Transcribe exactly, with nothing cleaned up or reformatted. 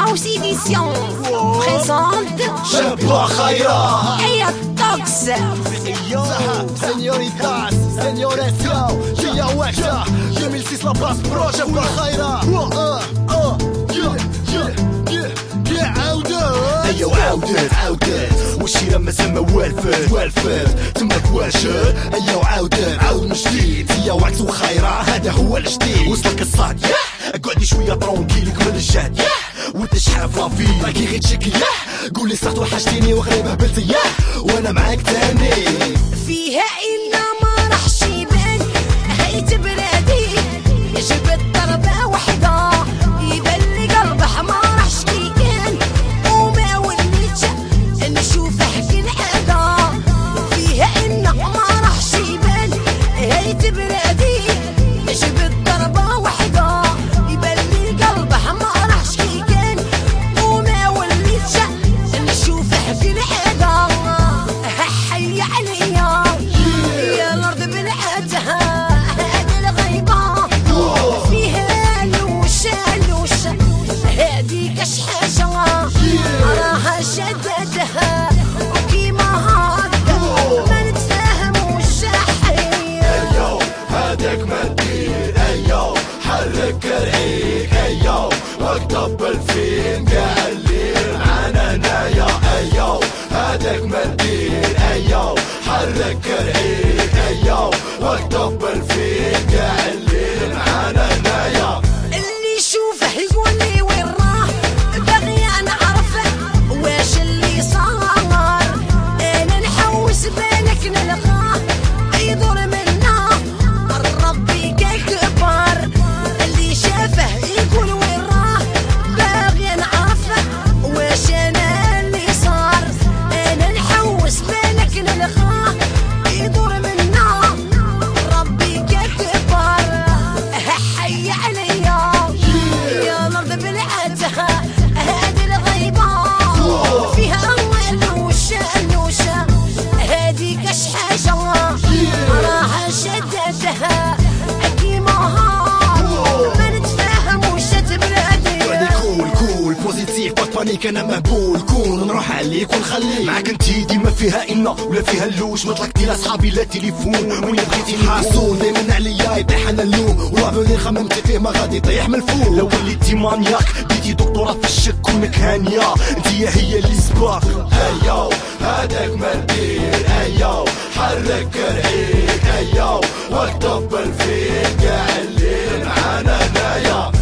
House Edition présente Shabba Khaira et Tox. Señoritas, señores, yo, Gia Wexta deux mille six la basse pro, Shabba Khaira. ايوا عاودت عاودت وشي لما زعما والفت والفت تماك واجد. ايوا عاودت عاود من جديد هي وعكس وخيرة هذا هو الجديد. وصلك الصاد ياه اقعدي شويه طرونكيل وكمل الجهد ياه وانت شحال في لافي راكي غير تشكي ياه قولي صرت وحشتيني وغريبه هبلتي ياه وانا معاك تاني فيها إلا ما راحش يبان هيت بلادي يجب الضربة وحدة يبان لي قلبه ما راحش كي كان وما وليتش نشوفه كي العادة. فيها إلا ما راحش يبان هيت بلادي يجب الضربة وحدة يبان لي قلبه ما راحش كي كان وما وليتش نشوفه كي العادة. حي عليا يا الأرض بلعتها هذه الغيبة فيها لوشة لوشة هذيك شحاشة راها شددها وكيما هاكا ما نتفاهموش حي. ايو هذاك ما تدير ايو حرك رعيك ايو واكتب الفين كاع الليل معانا هنايا. ايو هذاك ما تدير ايو حرك رعيك ايو واكتب الفين كاع الليل معانا هنايا. اللي يشوفه يقولي وين راه باغي نعرفه واش اللي صار انا نحوس بالك نلقاه يدور منا ربي كبر. اللي شافه يقول وين راه باغي نعرفه واش انا اللي صار انا نحوس بالك نلقاه يدور منا ربي كبر. حي عليا يا الأرض بلعتها هذه الغيبة فيها لوشة لوشة هذيك شحاشة راها شددها كيما هاك ما نتفاهموش تبلادي. كول كول بوزيتيف باك بانيك انا مهبول كون نروح عليك ونخليك معاك انتي ديما فيها إنا ولا فيها اللوش مطلقتي لاصحابي لا تليفون وين بغيتيني حاسون دايما عليا يطيح انا اللوم ولافوني خممتي فيه ما غادي يطيح من الفول. لو وليتي مانياك بديتي دكتوراه في الشك كونك هانيه انتي هي اللي سباق. ايو هذاك ما ندير ايو حرك رعيك ايو واكتب الفين كاع الليل معانا هنايا.